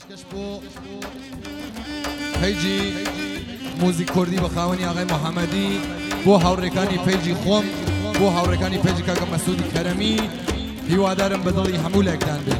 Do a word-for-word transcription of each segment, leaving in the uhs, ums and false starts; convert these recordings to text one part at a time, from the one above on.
پێشکەش بۆ پەیجی موزیک کوردی بە خاوەنی ئاغای محەممەدی بۆ هاوڕێکانی پەیجی خۆم بۆ هاوڕێکانی پەیجی کاکە مەسعودی کەرەمی هیوادارم بە دڵی هەموو لایەکتان بێت.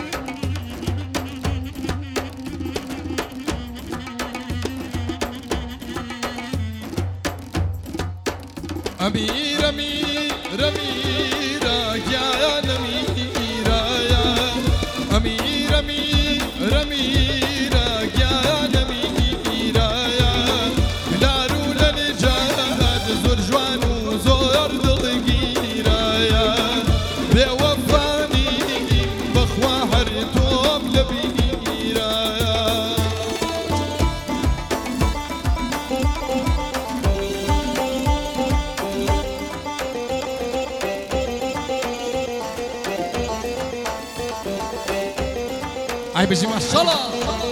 أمير أمير أمير يا أمير يا أمير أمير أمير يا أمير يا نارو للجهاد زور جوان وزور دلقير يا بوفاني بخوا حرتوب لبير يا أي بجي ما شاء الله.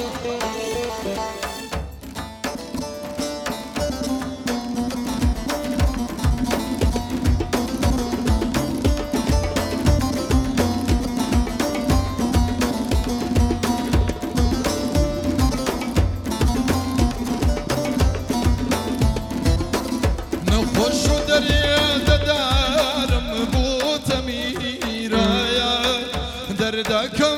نخش دريا دارم بوت أميرة يا دردكم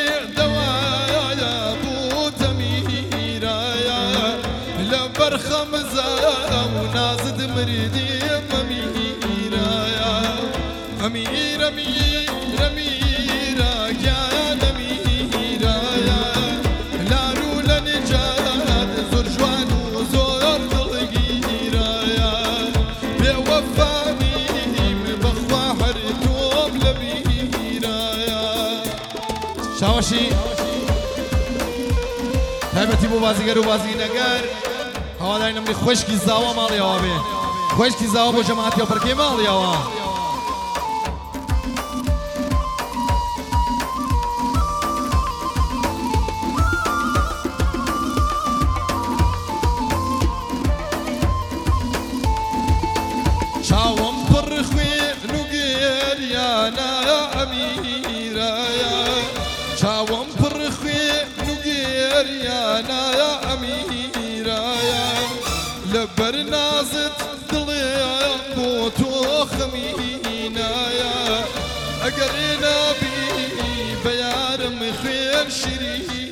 برخمزة ونازد مردي أميرة يا أمير أمير أمير يا أميرة يا لارو لنجاد زور جوان وزور دلقيرة يا بوفاني بخوا حرتوب لبيرة يا شاوشي تایبەتی بۆ بازیگەر و بازیگەر هەواداری نەمری خوشکی زاوە ماڵیەوە بێ خوشکی زاوە بۆ جەماعەتی ئەوپەرکەی ماڵیەوە چاوەم پڕ خوێن و گێریانە ئەمیرە چاوەم پڕ خوێن و گێریانە ئەمیرە لەبەر نازت دڵێم بۆ تۆ خەمینایە ئەگەر نابی بە یارم خوێن شیرین